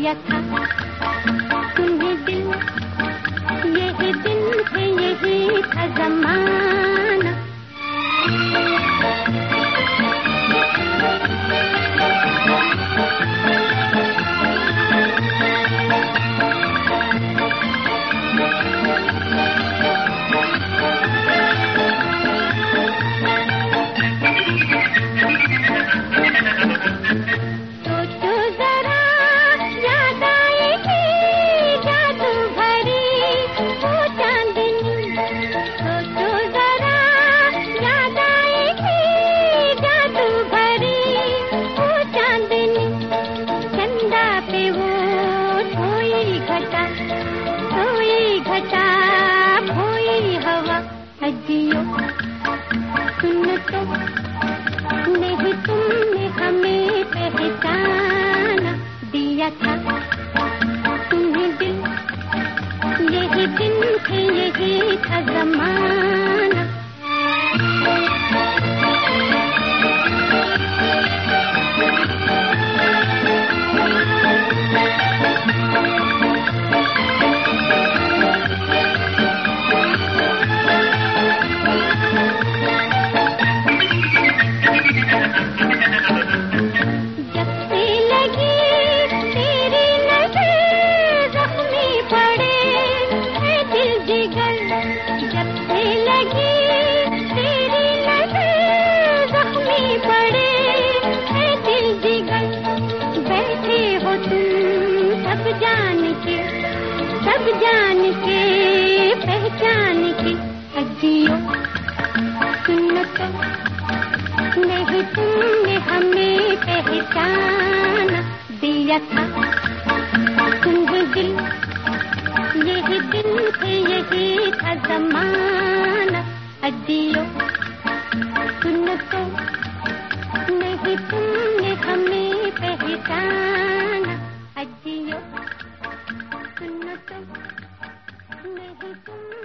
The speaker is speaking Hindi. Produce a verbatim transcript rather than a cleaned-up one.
दिया था तुम्हें दिल, यही दिन थे यही था ज़माना। अजियो सुन तो नहीं तुमने हमें पहचाना, दिया था तुम्हें दिल, यही दिन थे यही था ज़माना। सब जान के पहचान के अजियो सुन तो नहीं तुमने हमें पहचाना, दिया था तुम्हें दिल, यही दिन थे यही था ज़माना। अजियो सुन तो नहीं तुमने हमें पहचाना, अजियो सुन तो नहीं तुम